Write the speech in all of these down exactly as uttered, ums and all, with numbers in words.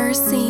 Mercy.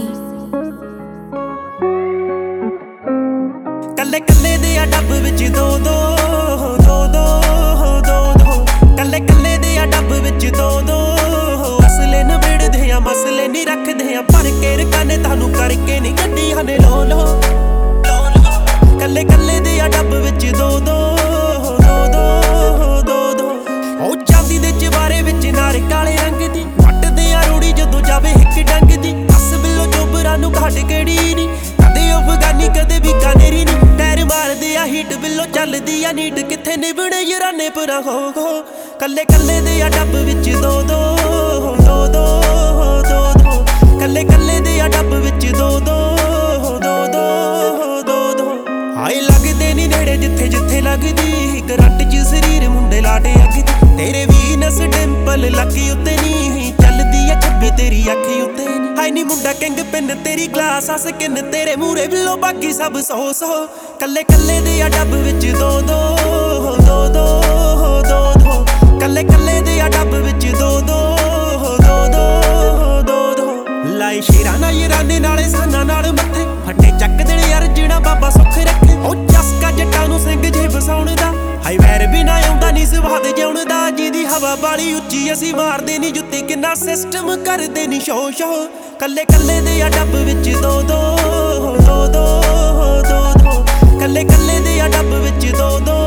ਕੱਲੇ ਕੱਲੇ ਦੇ ਆ ਡੱਬ ਵਿੱਚ ਦੋ ਦੋ ਦੋ ਦੋ ਦੋ ਦੋ ਕੱਲੇ ਕੱਲੇ ਦੇ ਆ ਡੱਬ ਵਿੱਚ ਦੋ ਦੋ ਅਸਲੇ ਨਵੇੜਦੇ ਆ ਮਸਲੇ ਨਹੀਂ ਰੱਖਦੇ ਆ ਭਰ ਕੇ ਰਕਾਨੇ ਤੁਹਾਨੂੰ ਕਰਕੇ ਨਹੀਂ ਗੱਡੀਆਂ ਨੇ ਲੋ ਲੋ ਕੱਲੇ ਕੱਲੇ ਦੇ ਆ ਡੱਬ ਵਿੱਚ ਦੋ ਦੋ ਦੋ ਦੋ ਦੋ ਦੋ ਉਹ ਚਾਂਦੀ ਦੇ ਚਵਾਰੇ ਵਿੱਚ ਨਾਰ ਕਾਲੇ ਰੰਗ ਦੀ ਵੱਟਦੇ ਆ ਰੂੜੀ ਜਦੋਂ ਜਾਵੇ ਇੱਕ ਡੰਗ ਦੀ ਅਸ ਬਿੱਲੋ ਚੋਬਰਾਂ ਨੂੰ ਘਾਟ ਕਿਹੜੀ ਨੀ ਕਦੇ ਅਫਗਾਨੀ ਕਦੇ ਵੀ ਕਾਨੇਰੀ ਨੀ ਟਾਇਰ ਮਾਰਦੇ ਆ ਹੀਟ ਬਿੱਲੋ ਚੱਲਦੀ ਆ ਨੀਟ ਕਿੱਥੇ ਨਿਭਣੇ ਯਾਰਾਨੇ ਪਰਾਂ ਹੋ ਹੋ ਕੱਲੇ ਕੱਲੇ ਦੇ ਆ ਡੱਬ ਵਿੱਚ ਦੋ ਦੋ ਦੋ ਦੋ ਦੋ ਦੋ ਕੱਲੇ ਕੱਲੇ ਦੇ ਆ ਡੱਬ ਵਿੱਚ ਦੋ ਦੋ ਦੋ ਦੋ ਦੋ ਦੋ ਹਾਏ ਲੱਗਦੇ ਨੀ ਨੇੜੇ ਜਿੱਥੇ ਜਿੱਥੇ ਲੱਗਦੀ ਕਰੰਟ ਚ ਸਰੀਰ ਮੁੰਡੇ ਲਾਟੇ ਅੱਗ ਤੇਰੇ ਵੀਨਸ ਡਿੰਪਲ ਲੱਗੀ ਉੱਤੇ ਨੀ ਚੱਲਦੀ ਆ ਛੱਬੀ ਤੇਰੀ ਅੱਖੀ ਉੱਤੇ ਨੀ ਹਾਏ ਨੀ ਮੁੰਡਾ ਕਿੰਗ ਪਿੰਨ ਤੇਰੀ ਗਲਾਸ ਆ ਸਕਿਨ ਤੇਰੇ ਮੂਰੇ ਬਿੱਲੋ ਬਾਕੀ ਸਭ ਸੌ ਸੌ ਕੱਲੇ ਕੱਲੇ ਦੇ ਆ ਡੱਬ ਵਿੱਚ ਦੋ ਦੋ ਦੋ ਦੋ ਦੋ ਦੋ ਕੱਲੇ ਕੱਲੇ ਦੇ ਆ ਡੱਬ ਵਿੱਚ ਦੋ ਦੋ ਦੋ ਦੋ ਦੋ ਦੋ ਲਾਈ ਸ਼ੇਰਾਂ ਨਾਲ ਯਾਰਾਨੇ ਨਾਲੇ ਸਾਨਾ ਨਾਲ ਮੱਥੇ ਫੱਟੇ ਚੱਕ ਦੇਣ ਯਾਰ ਜਿਹੜਾ ਬਾਬਾ ਸੁੱਖ ਰੱਖੇ ਉਹ ਚਸਕਾ ਜੱਟਾਂ ਨੂੰ ਸਿੰਘ ਜੇ ਵਸਾਉਣ ਦਾ ਹਾਈ ਵੈਰ ਵੀ ਨਾ ਆਉਂਦਾ ਨੀ ਸਵਾਦ ਜਿਉਣ ਦਾ ਜਿਹਦੀ ਹਵਾ ਬਾਲੀ ਉੱਚੀ ਅਸੀਂ ਮਾਰਦੇ ਨੀ ਜੁੱਤੀ ਕਿੰਨਾ ਸਿਸਟਮ ਕਰਦੇ ਨੀ ਸ਼ੋ ਸ਼ੋ ਕੱਲੇ ਕੱਲੇ ਦੇ ਆ ਡੱਬ ਵਿੱਚ ਦੋ ਦੋ ਦੋ ਦੋ ਦੋ ਦੋ ਕੱਲੇ ਕੱਲੇ ਦੇ ਆ ਡੱਬ ਵਿੱਚ ਦੋ ਦੋ